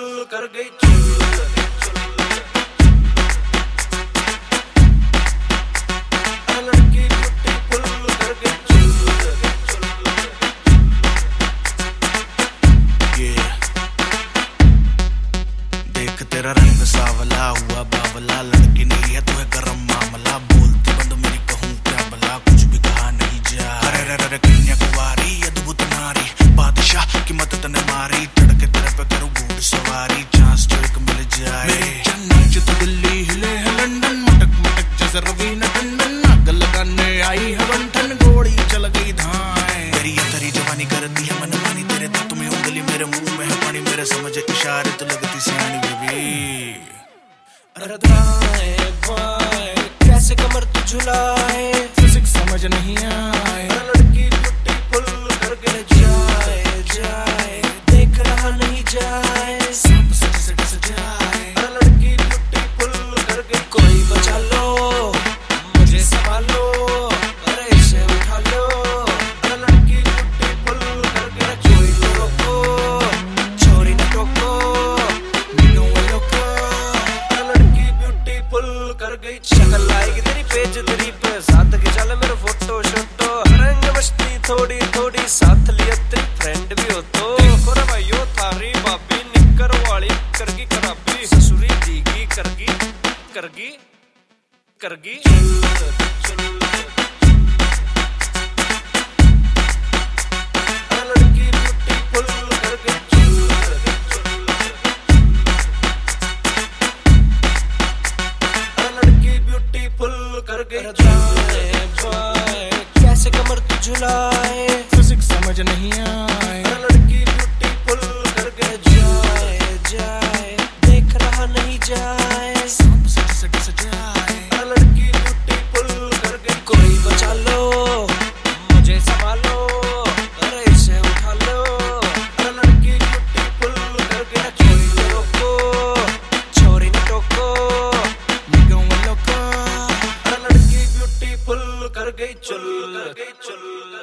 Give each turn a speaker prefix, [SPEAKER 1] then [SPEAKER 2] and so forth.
[SPEAKER 1] कर गई चुल। लड़की ब्यूटीफुल कर गई चुल। देख तेरा रंग सावला हुआ बावला, लड़की नहीं है तू है गरम मामला। बोलती बंद मेरी कहूँ क्या भला, कुछ भी कहा नहीं जा। अरे कन्याकुमारी अद्भुत नारी, बादशाह की मदद ने मारी। चढ़ के तेरे पे करूँ घोड़ सवारी, चांस जो एक मिल जाए। मेरी जन्नत तो दिल्ली हिले है लंदन, मटक मटक जैसे रवीना टंडन। आग लगाने आई है बंठन, घोड़ी चल गई धाए। तेरी जवानी करती है मन मानी, तेरे दांतों में उंगली मेरे मुंह में है पानी। मेरे समझ इशारे तो लगती सियानी बेबी। अरे दाएं बाएं कैसे कमर तू झुलाए, फिजिक्स समझ नहीं आए। लड़की ब्यूटीफुल कर गई जाए जाए, देख रहा नहीं जाए। सब सज जाए। लड़की ब्यूटीफुल कर गई, कोई बचा लो मुझे संभालो, अरे इसे उठा लो। लड़की ब्यूटीफुल कर गई, कोई तो रोको छोरी न टोको, मीनू लोको। लड़की ब्यूटीफुल कर गई, शक्ल आएगी तेरी पेज तेरी पे, साथ के चल मेरा फोटो शोटो। रंग मस्ती थोड़ी थोड़ी, साथ लिया तेरी फ्रेंड भी हो तो। देखो रे भाइयों थारी भाभी निक्कर वाली करगी खराबी, ससुरी दीगी करगी करगी करगी चुल। लड़की ब्यूटीफुल कर गई चुल। लड़की ब्यूटीफुल कर गई जाए बाएं कैसे कमर तू झुलाए, फिजिक्स समझ नहीं आए। लड़की ब्यूटीफुल कर गई जाए जाए, देख रहा नहीं जाए। सब सज जाए। लड़की ब्यूटीफुल कर गई, कोई बचा लो मुझे संभालो, अरे इसे उठा लो। लड़की ब्यूटीफुल कर गई, कोई तो रोको छोरी न टोको, मीनू लोको। लड़की ब्यूटीफुल कर गई चुल।